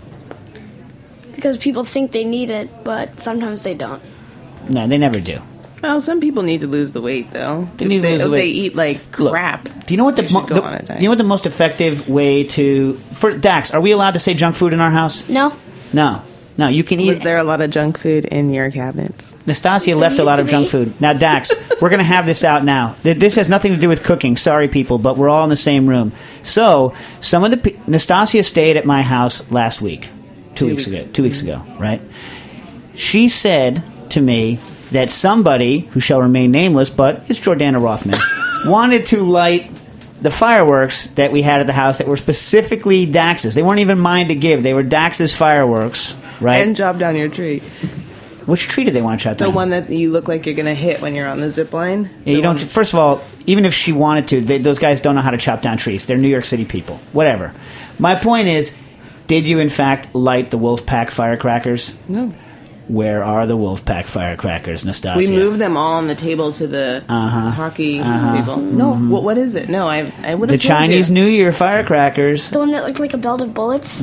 because people think they need it, but sometimes they don't. No, they never do. Well, some people need to lose the weight, though. They if need to they, lose the if weight. they eat like Look, crap. Do you know what the, they mo- should go the on a diet. you know what the most effective way to for Dax? Are we allowed to say junk food in our house? No. No, no. You can eat. Was there a lot of junk food in your cabinets? Nastasia left a lot of used to junk be. food. Now, Dax, we're going to have this out now. Th- This has nothing to do with cooking. Sorry, people, but we're all in the same room. So, some of the pe- Nastasia stayed at my house last week, two, Two weeks, weeks. ago. Two weeks ago, right? She said to me that somebody who shall remain nameless, but it's Jordana Rothman, wanted to light the fireworks that we had at the house that were specifically Dax's. They weren't even mine to give. They were Dax's fireworks, right? And chop down your tree. Which tree did they want to chop The down? one that you look like you're going to hit when you're on the zip line. Yeah, you The don't. one- First of all, even if she wanted to, they, those guys don't know how to chop down trees. They're New York City people. Whatever. My point is, did you in fact light the Wolfpack firecrackers? No. Where are the Wolfpack firecrackers, Nastasia? We moved them all on the table to the Uh-huh. hockey Uh-huh. table. No, what, what is it? No, I I would the have Chinese you. New Year firecrackers. The one that looked like a belt of bullets.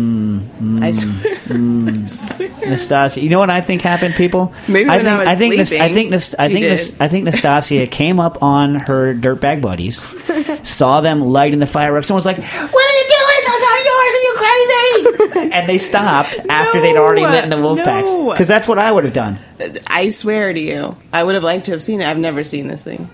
Mm, I swear. Nastasia, you know what I think happened, people? Maybe I when think, I was I think Nas- I sleeping, think Nas- I she think did. Nas- I think Nastasia came up on her dirtbag buddies, saw them lighting the fireworks, and was like, "What are you doing? Those aren't yours. Are you crazy?" And they stopped after they'd already lit in the wolf packs. no. Because that's what I would have done. I swear to you, I would have liked to have seen it. I've never seen this thing.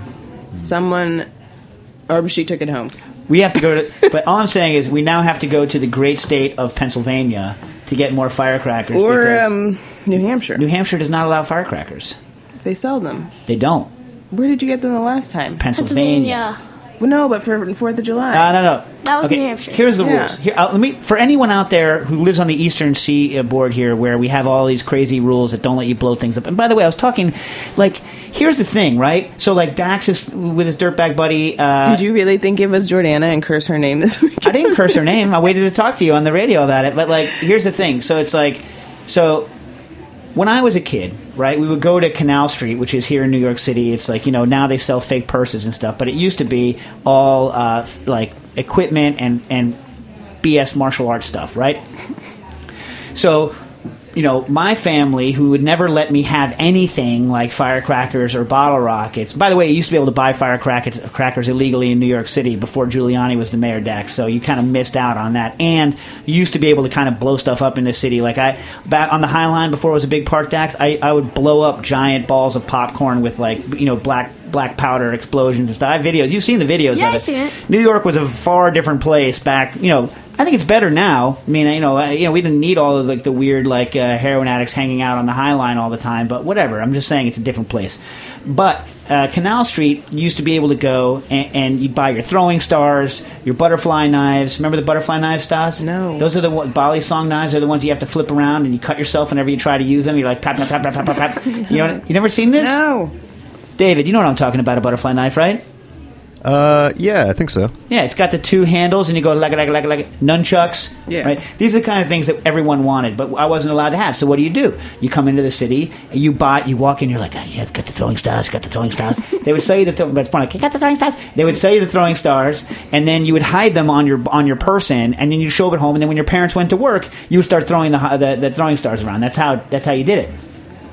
Someone, or she took it home. We have to go to, but all I'm saying is we now have to go to the great state of Pennsylvania to get more firecrackers. Or because um, New Hampshire. New Hampshire does not allow firecrackers. They sell them. They don't. Where did you get them the last time? Pennsylvania. Well, no, but for Fourth of July. Uh, no, no. That was okay, New Hampshire. Here's the Yeah. rules. Here, uh, let me for anyone out there who lives on the Eastern Seaboard here, where we have all these crazy rules that don't let you blow things up. And by the way, I was talking, like, here's the thing, right? So, like, Dax is with his dirtbag buddy. Uh, Did you really think it was Jordana and curse her name this week? I didn't curse her name. I waited to talk to you on the radio about it. But, like, here's the thing. So it's like, so when I was a kid, right, we would go to Canal Street, which is here in New York City. It's like, you know, now they sell fake purses and stuff, but it used to be all uh, f- like equipment and, and B S martial arts stuff, right? So you know, my family, who would never let me have anything like firecrackers or bottle rockets. By the way, you used to be able to buy firecrackers crackers illegally in New York City before Giuliani was the mayor, Dax, so you kind of missed out on that. And you used to be able to kind of blow stuff up in the city. Like, I, back on the High Line before it was a big park, Dax, I, I would blow up giant balls of popcorn with, like, you know, black black powder explosions and stuff. I have videos. You've seen the videos Yeah, of it. I've seen it. New York was a far different place back, you know. I think it's better now. I mean, you know, I, you know, we didn't need all of like the weird like uh, heroin addicts hanging out on the High Line all the time, but whatever. I'm just saying it's a different place. But uh, Canal Street, you used to be able to go and, and you'd buy your throwing stars, your butterfly knives. Remember the butterfly knives, Stas? No. Those are the one- Bali song knives. They're the ones you have to flip around and you cut yourself whenever you try to use them. You're like, pap, pap, pap, pap, pap, pap, pap. You know, you never seen this? No. David, you know what I'm talking about, a butterfly knife, right? Uh, yeah, I think so. Yeah, it's got the two handles, and you go like like like like nunchucks. Yeah. Right. These are the kind of things that everyone wanted, but I wasn't allowed to have. So what do you do? You come into the city, and you buy, you walk in, you're like, oh, yeah, got the throwing stars, got the throwing stars. They would sell you the, th- but it's funny, like, you got the throwing stars. They would sell you the throwing stars, and then you would hide them on your on your person, and then you show up at home, and then when your parents went to work, you would start throwing the the, the throwing stars around. That's how that's how you did it.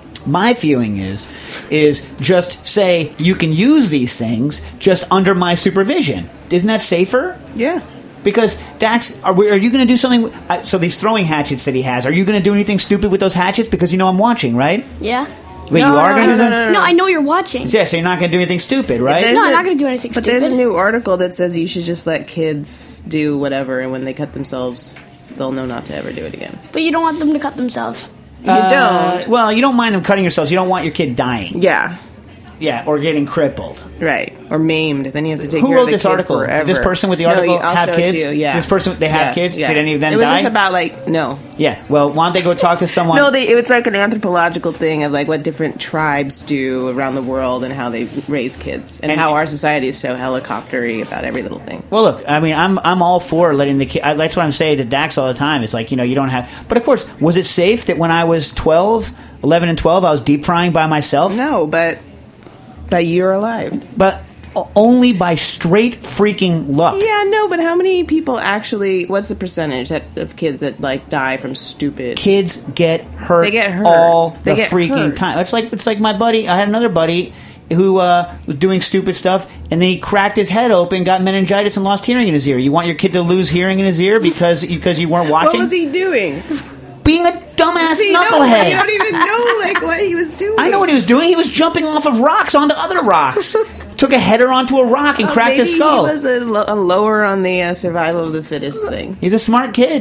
My feeling is, is just say you can use these things just under my supervision. Isn't that safer? Yeah. Because Dax, are, we, are you going to do something? With, uh, so these throwing hatchets that he has, are you going to do anything stupid with those hatchets? Because you know I'm watching, right? Yeah. Wait, No, you are no, going to no, do no, that? no, No, I know you're watching. Yeah, so you're not going to do anything stupid, right? There's No, I'm a- not going to do anything But stupid. there's a new article that says you should just let kids do whatever, and when they cut themselves, they'll know not to ever do it again. But you don't want them to cut themselves. You Uh, don't. Well, you don't mind them cutting yourselves. You don't want your kid dying. Yeah. Yeah, or getting crippled. Right. Or maimed. Then you have to take Who care wrote of the this kid article? forever. Did this person with the No, article you- I'll have show it to kids? you, yeah. This person, they have Yeah, kids? yeah. Did any of them It was die? just about, like, no. Yeah, well, why don't they go talk to someone? No, they, it was like an anthropological thing of like what different tribes do around the world and how they raise kids and, And- how our society is so helicoptery about every little thing. Well, look, I mean, I'm I'm all for letting the kid. That's what I'm saying to Dax all the time. It's like, you know, you don't have. But of course, was it safe that when I was twelve, eleven, and twelve, I was deep frying by myself? No, but but you're alive. But o- only by straight freaking luck. Yeah, no, but how many people actually? What's the percentage that, of kids that like die from stupid? Kids get hurt. They get hurt. all They the get freaking hurt. time. It's like it's like my buddy. I had another buddy who uh, was doing stupid stuff, and then he cracked his head open, got meningitis, and lost hearing in his ear. You want your kid to lose hearing in his ear because because you weren't watching? What was he doing? Being a dumbass See, no, knucklehead. you don't even know like what he was doing. I know what he was doing. He was jumping off of rocks onto other rocks. Took a header onto a rock and Oh, cracked his maybe skull. He was a, lo- a lower on the uh, survival of the fittest thing. He's a smart kid.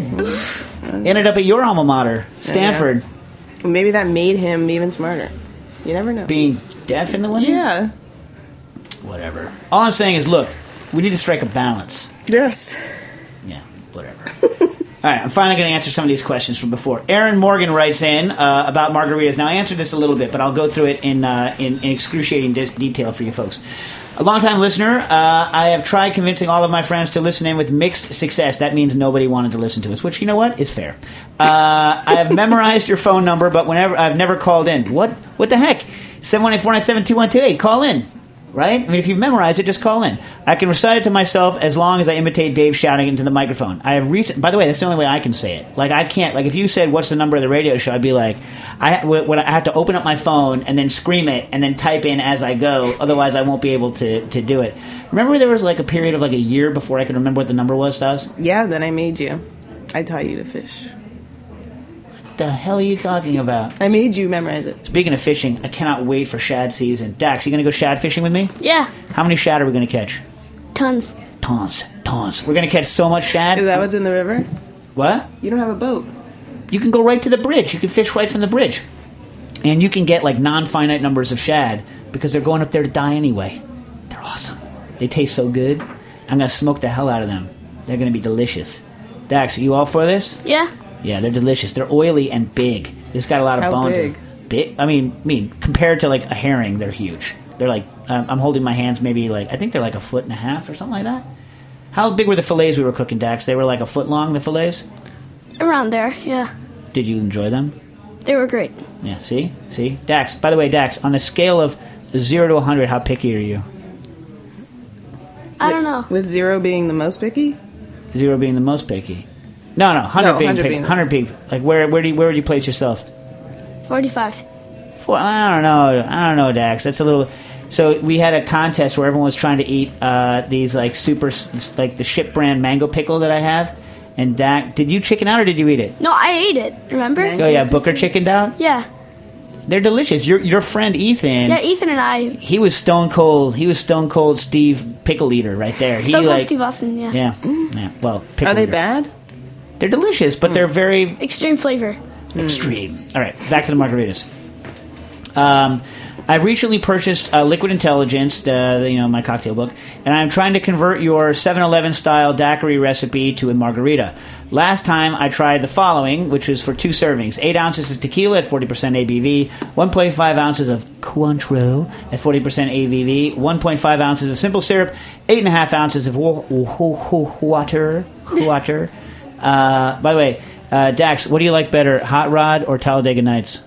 Ended up at your alma mater, Stanford, Maybe that made him even smarter. You never know. being deaf in the winter. Yeah. Whatever. All I'm saying is, look, we need to strike a balance. Yes. Yeah, whatever. All right, I'm finally going to answer some of these questions from before. Aaron Morgan writes in uh, about margaritas. Now, I answered this a little bit, but I'll go through it in uh, in, in excruciating de- detail for you folks. A longtime listener, uh, I have tried convincing all of my friends to listen in with mixed success. That means nobody wanted to listen to us, which, you know what, is fair. Uh, I have memorized your phone number, but whenever I've never called in. What? What the heck? seven one eight, four nine seven, two one two eight. Call in. Right? I mean, if you've memorized it, just call in. I can recite it to myself as long as I imitate Dave shouting into the microphone. I have recent. By the way, that's the only way I can say it. Like, I can't. Like, if you said, "What's the number of the radio show?" I'd be like, I when I have to open up my phone and then scream it and then type in as I go. Otherwise, I won't be able to to do it. Remember, there was like a period of like a year before I could remember what the number was, Stas? Yeah, then I made you. I taught you to fish. What the hell are you talking about? I made you memorize it. Speaking of fishing, I cannot wait for shad season. Dax, you gonna go shad fishing with me? Yeah, How many shad are we gonna catch? tons. Tons, tons. We're gonna catch so much shad. Is that what's in the river? What? You don't have a boat. You can go right to the bridge. You can fish right from the bridge. And you can get like non-finite numbers of shad because they're going up there to die anyway. They're awesome. They taste so good. I'm going to smoke the hell out of them. They're going to be delicious. Dax, are you all for this? Yeah, Yeah, they're delicious. They're oily and big. It's got a lot of How bones. in big? it. Big? I mean, I mean, compared to like a herring, they're huge. They're like, um, I'm holding my hands maybe like, I think they're like a foot and a half or something like that. How big were the fillets we were cooking, Dax? They were like a foot long, the fillets? around there. Yeah, Did you enjoy them? they were great. Yeah, see? See? Dax, by the way, Dax, on a scale of zero to one hundred, how picky are you? I don't know. With zero being the most picky? Zero being the most picky. No, no, one hundred No, being one hundred pick, being one hundred peak. Like where where do you, where would you place yourself? forty-five. Four, I don't know. I don't know, Dax. That's a little. So we had a contest where everyone was trying to eat uh, these like super like the ship brand mango pickle that I have. And Dax, did you chicken out or did you eat it? No, I ate it. Remember? Oh yeah, Booker chickened out. Yeah. They're delicious. Your your friend Ethan. Yeah, Ethan and I. He was stone cold. He was stone cold Steve pickle eater right there. He Stone Cold like Steve Austin, yeah. yeah, yeah. Well, pickle Are they eater. bad? They're delicious, but they're very Extreme flavor. extreme. All right, back to the margaritas. Um, I've recently purchased uh, Liquid Intelligence, the, the, you know, my cocktail book, and I'm trying to convert your seven eleven style daiquiri recipe to a margarita. Last time I tried the following, which was for two servings: eight ounces of tequila at forty percent A B V, one point five ounces of Cointreau at forty percent A B V, one point five ounces of simple syrup, eight and a half ounces of wa- wa- water. Water. Uh, by the way, uh, Dax, what do you like better, Hot Rod or Talladega Nights?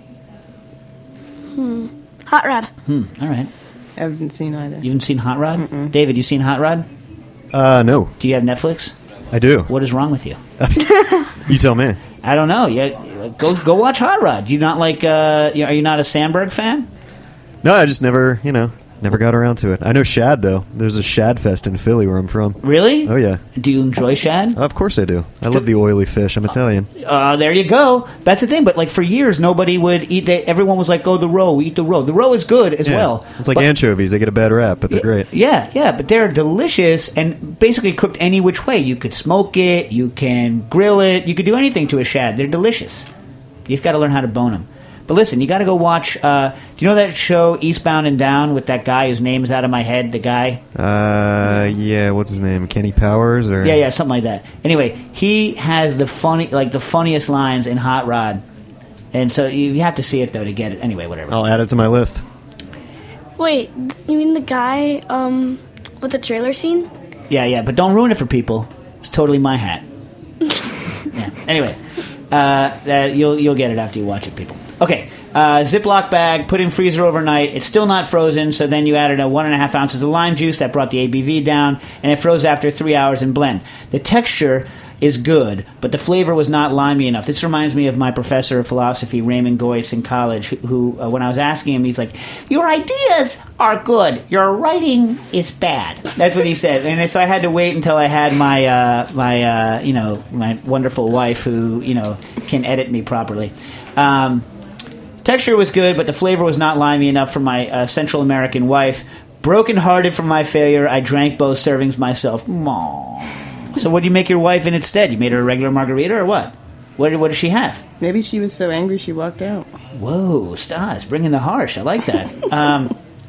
Hmm. Hot Rod. Hmm. All right. I haven't seen either. You haven't seen Hot Rod? David, you seen Hot Rod? Uh, no. Do you have Netflix? I do. What is wrong with you? You tell me. I don't know. Yeah, go go watch Hot Rod. Do you not like? Uh, are you not a Sandberg fan? No, I just never, you know, never got around to it. I know Shad, though. There's a Shad Fest in Philly where I'm from. Really? Oh, yeah. Do you enjoy shad? Of course I do. I love the oily fish. I'm Italian. Uh, there you go. That's the thing. But like for years, nobody would eat. They, everyone was like, "Oh, the roe. Eat the roe. The roe is good as Yeah. well." It's like But- anchovies. They get a bad rap, but they're great. Yeah, yeah, but they're delicious and basically cooked any which way. You could smoke it, you can grill it, you could do anything to a shad. They're delicious. You just got to learn how to bone them. But listen, you got to go watch. Uh, do you know that show Eastbound and Down with that guy whose name is out of my head? The guy. Uh, yeah. What's his name? Kenny Powers or Yeah, yeah, something like that. Anyway, he has the funny, like the funniest lines in Hot Rod, and so you have to see it though to get it. Anyway, whatever. I'll add it to my list. Wait, you mean the guy um, with the trailer scene? Yeah, yeah, but don't ruin it for people. It's totally my hat. Yeah. Anyway, uh, uh, you'll you'll get it after you watch it, people. Okay, uh, Ziploc bag, put in freezer overnight. It's still not frozen, so then you added a one and a half ounces of lime juice that brought the A B V down, and it froze after three hours in blend. The texture is good, but the flavor was not limey enough. This reminds me of my professor of philosophy, Raymond Goyce, in college, who, who uh, when I was asking him, he's like, "Your ideas are good. Your writing is bad." That's what he said. And so I had to wait until I had my, uh, my uh, you know, my wonderful wife who, you know, can edit me properly. Um, texture was good, but the flavor was not limey enough for my uh, Central American wife. Broken-hearted from my failure, I drank both servings myself. Aww. So what do you make your wife in instead? You made her a regular margarita or what? What, what does she have? Maybe she was so angry she walked out. Whoa, Stas, bringing the harsh. I like that. um,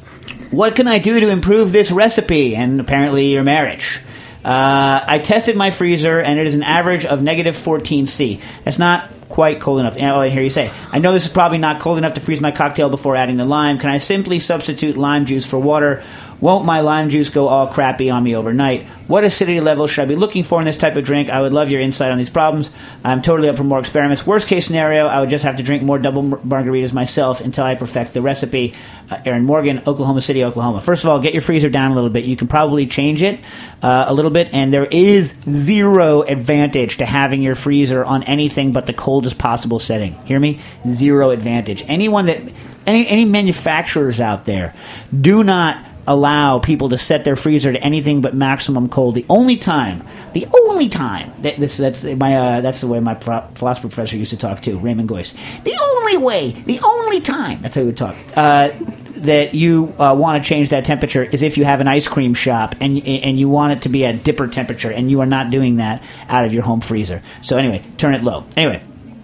what can I do to improve this recipe and apparently your marriage? Uh, I tested my freezer, and it is an average of negative fourteen C. That's not quite cold enough. Oh, I hear you say, I know this is probably not cold enough to freeze my cocktail before adding the lime. Can I simply substitute lime juice for water? Won't my lime juice go all crappy on me overnight? What acidity level should I be looking for in this type of drink? I would love your insight on these problems. I'm totally up for more experiments. Worst case scenario, I would just have to drink more double margaritas myself until I perfect the recipe. Uh, Aaron Morgan, Oklahoma City, Oklahoma. First of all, get your freezer down a little bit. You can probably change it uh, a little bit, and there is zero advantage to having your freezer on anything but the coldest possible setting. Hear me? Zero advantage. Anyone that, any any manufacturers out there, do not allow people to set their freezer to anything but maximum cold. The only time, the only time that this that's my uh, that's the way my philosophy professor used to talk too, Raymond Goyce. The only way, the only time that's how he would talk. Uh, that you uh, want to change that temperature is if you have an ice cream shop and and you want it to be at dipper temperature, and you are not doing that out of your home freezer. So anyway, turn it low. Anyway,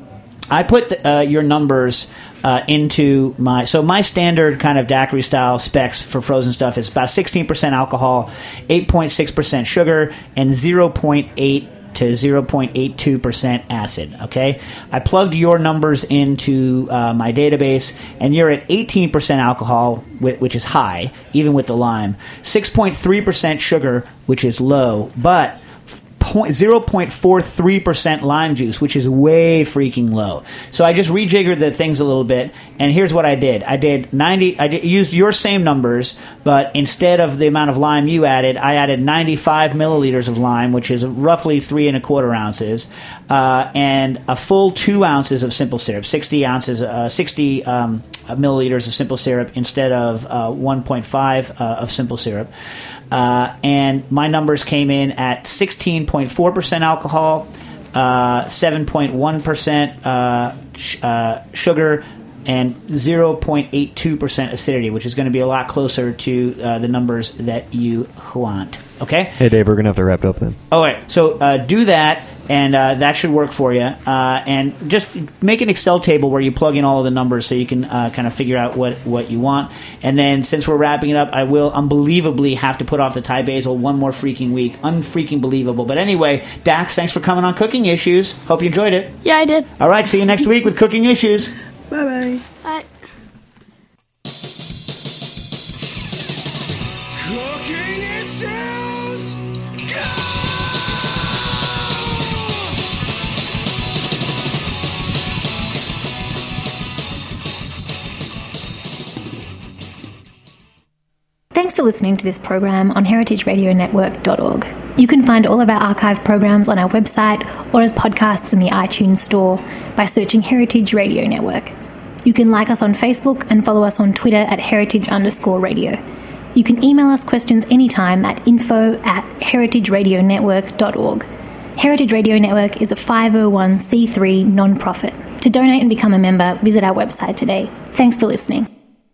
I put uh, your numbers uh, into my... So my standard kind of daiquiri style specs for frozen stuff is about sixteen percent alcohol, eight point six percent sugar, and zero point eight to zero point eight two percent acid, okay? I plugged your numbers into uh, my database, and you're at eighteen percent alcohol, which is high, even with the lime, six point three percent sugar, which is low, but zero point four three percent lime juice, which is way freaking low. So I just rejiggered the things a little bit, and here's what I did. I did ninety. I did, used your same numbers, but instead of the amount of lime you added, I added ninety-five milliliters of lime, which is roughly three and a quarter ounces, uh, and a full two ounces of simple syrup, sixty ounces, uh, sixty um, milliliters of simple syrup instead of uh, one point five uh, of simple syrup. Uh, and my numbers came in at sixteen point four percent alcohol, uh, seven point one percent uh, sh- uh, sugar, and zero point eight two percent acidity, which is going to be a lot closer to uh, the numbers that you want. Okay? Hey, Dave, we're going to have to wrap it up then. All right. So uh, do that, and uh, that should work for you. Uh, and just make an Excel table where you plug in all of the numbers so you can uh, kind of figure out what, what you want. And then since we're wrapping it up, I will unbelievably have to put off the Thai basil one more freaking week. Unfreaking believable. But anyway, Dax, thanks for coming on Cooking Issues. Hope you enjoyed it. Yeah, I did. All right. See you next week with Cooking Issues. Bye-bye. Bye. Cooking Issues. Thanks for listening to this program on heritage radio network dot org. You can find all of our archive programs on our website or as podcasts in the iTunes store by searching Heritage Radio Network. You can like us on Facebook and follow us on Twitter at heritage underscore radio. You can email us questions anytime at info at heritage radio network dot org. Heritage Radio Network is a five oh one c three non-profit. To donate and become a member, visit our website today. Thanks for listening.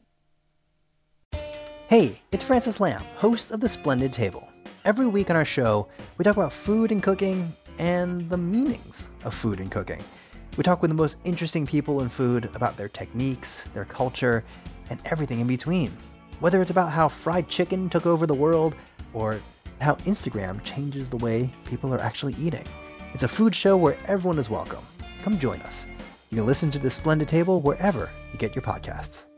Hey, it's Francis Lamb, host of The Splendid Table. Every week on our show, we talk about food and cooking and the meanings of food and cooking. We talk with the most interesting people in food about their techniques, their culture, and everything in between. Whether it's about how fried chicken took over the world or how Instagram changes the way people are actually eating. It's a food show where everyone is welcome. Come join us. You can listen to The Splendid Table wherever you get your podcasts.